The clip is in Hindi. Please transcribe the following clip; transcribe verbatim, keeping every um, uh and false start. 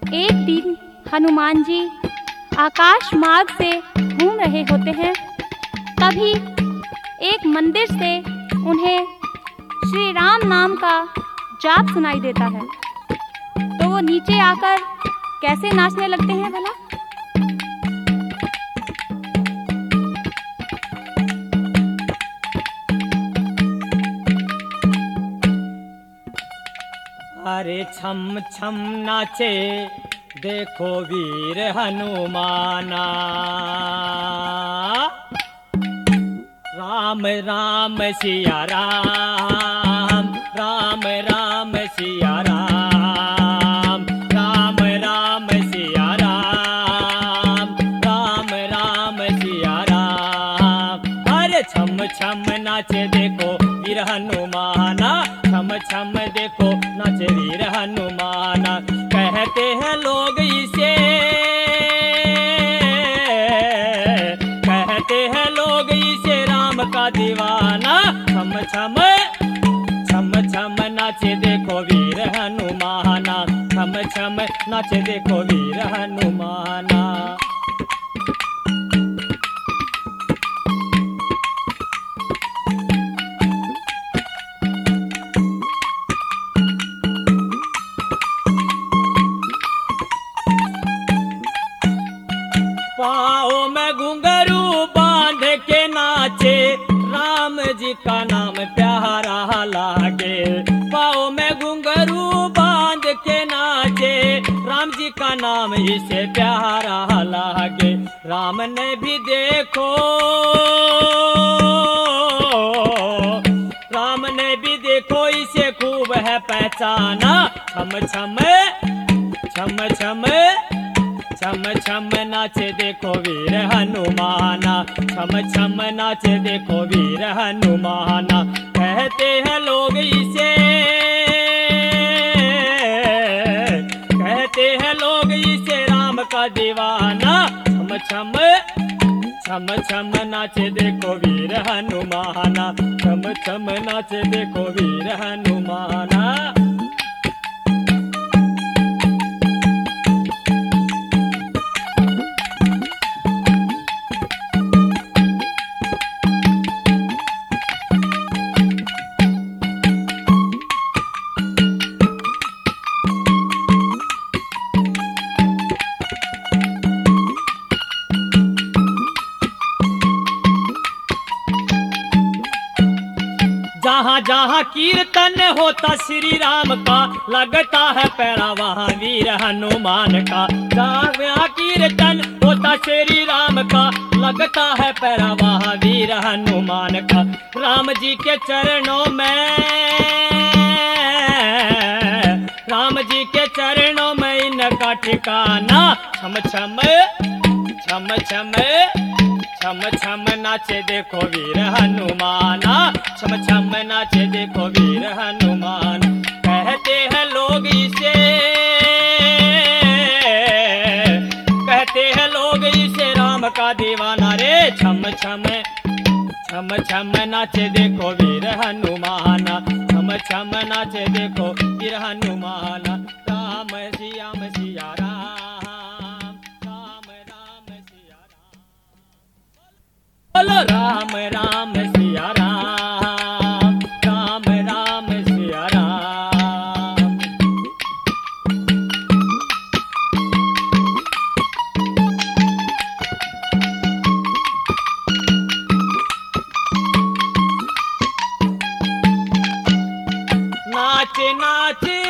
एक दिन हनुमान जी आकाश मार्ग से घूम रहे होते हैं। तभी एक मंदिर से उन्हें श्री राम नाम का जाप सुनाई देता है। तो वो नीचे आकर कैसे नाचने लगते हैं भला? अरे छम छम नाचे देखो वीर हनुमाना, राम राम सिया राम, राम राम सिया राम, राम राम सिया राम, राम राम सिया राम। अरे छम छम नाचे देखो वीर हनुमाना, छम छम देखो नाचे वीर हनुमाना। कहते हैं लोग इसे, कहते हैं लोग इसे राम का दीवाना। छम छम छम छम नाचे देखो वीर हनुमाना, छम छम नाचे देखो वीर हनुमाना। पाँव में घुंघरू बांध के नाचे, राम जी का नाम प्यारा लागे। पाँव में घुंघरू बांध के नाचे, राम जी का नाम इसे प्यारा लागे। राम ने भी देखो, राम ने भी देखो इसे खूब है पहचाना। छम छम छम छम छम छम नाचे देखो वीर हनुमाना, छम छम नाचे देखो वीर हनुमाना। कहते हैं लोग इसे, कहते हैं लोग इसे राम का दीवाना। छम छम छम छम नाचे देखो वीर हनुमाना, छम छम नाचे देखो वीर हनुमाना। जहाँ जहाँ कीर्तन होता श्री राम का, लगता है पैरा वहाँ वीर हनुमान का। जहाँ कीर्तन होता श्री राम का, लगता है पैरा वहाँ वीर हनुमान का। राम जी के चरणों में, राम जी के चरणों में इनका ठिकाना। छम छम छम छम छम छम नाचे देखो वीर हनुमाना, छम छम नाचे देखो वीर हनुमान। कहते हैं लोग इसे, कहते हैं लोग इसे राम का दीवाना रे। छम छम छम छम नाचे देखो वीर हनुमाना, छम छम नाचे देखो वीर हनुमाना। राम श्याम सिया राम, राम राम सिया राम, बोलो राम राम सिया राम, राम राम सिया राम। नाचे नाचे